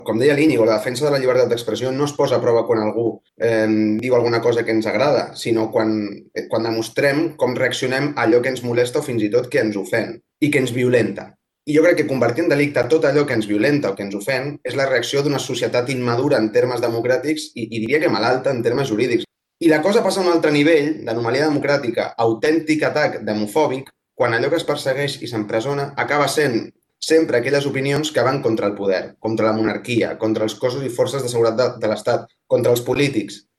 Com deia l'Íñigo, la defensa de la llibertat d'expressió no es posa a prova quan algú diu alguna cosa que ens agrada, sinó quan demostrem com reaccionem a allò que ens molesta o fins i tot que ens ofèn i que ens violenta. I jo crec que convertir en delicte tot allò que ens violenta o que ens ofèn és la reacció d'una societat immadura en termes democràtics i diria que malalta en termes jurídics. I la cosa passa a un altre nivell d'anomalia democràtica, autèntic atac demofòbic, quan allò que es persegueix i s'empresona acaba sent sempre aquelles opinions que van contra el poder, contra la monarquia, contra els cossos i forces de seguretat de l'Estat, contra els polítics.